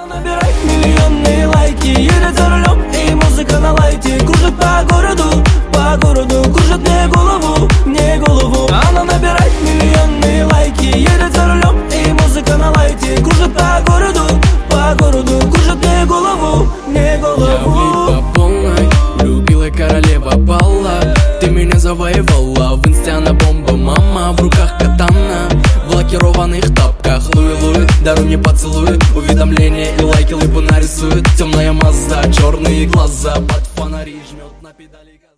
Она набирает миллионные лайки, едет за рулем и музыка на лайте. Кружит по городу, кружит мне голову. Она набирает миллионные лайки, едет за рулем и музыка на лайте. Кружит по городу, кружит мне голову. Я влип по полной, любила королева балла. Ты меня завоевала, в инсте она бомба, мама. В руках катана, в лакированных тапках. Луи, даруй мне поцелуй. Уведомления и лайки лыбу нарисует. Темная Мазда, черные глаза, под фонари жмет на педали газа.